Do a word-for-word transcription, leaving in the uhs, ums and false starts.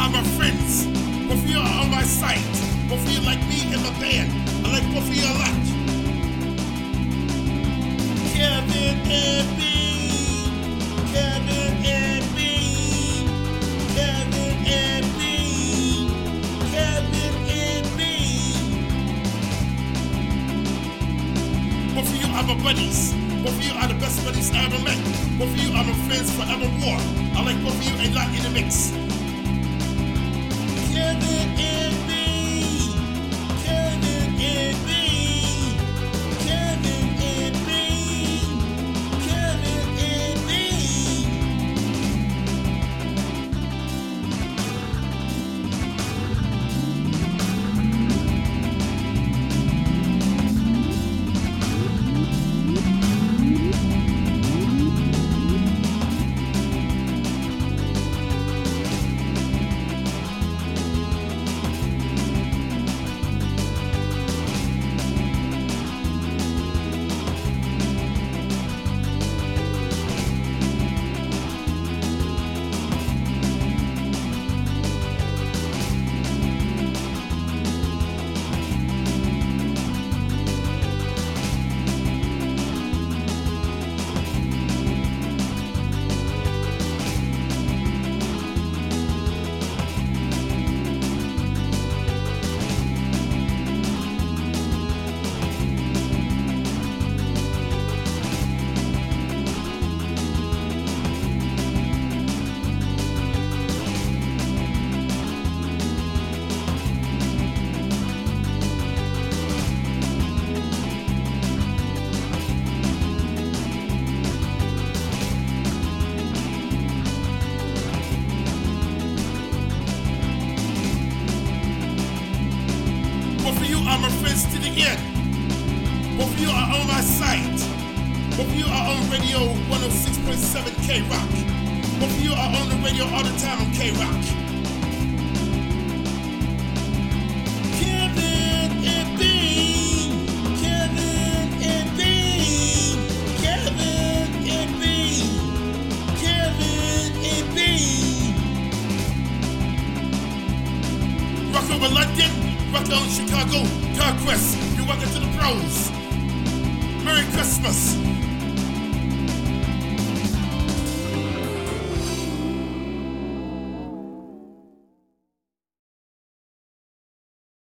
are my friends. Both of you are on my side. Both of you like me and my band. I like both of you a lot. Kevin and me. Kevin and me. Kevin and me. Kevin and me. Both of you are my buddies. Both of you are the best buddies I ever met. Both of you are my friends forevermore. I like both of you a lot in the mix. Kevin and me. Kevin and me. Kevin and me. Kevin and me. Both of you are my friends to the end. Both of you are on my side. Both of you are on radio one oh six point seven K-Rock. Both of you are on the radio all the time on K-Rock. Kevin and me. Kevin and me. Kevin and me. Kevin and me. Rock over London. Rock on Chicago, Conquest, you're welcome to the pros. Merry Christmas.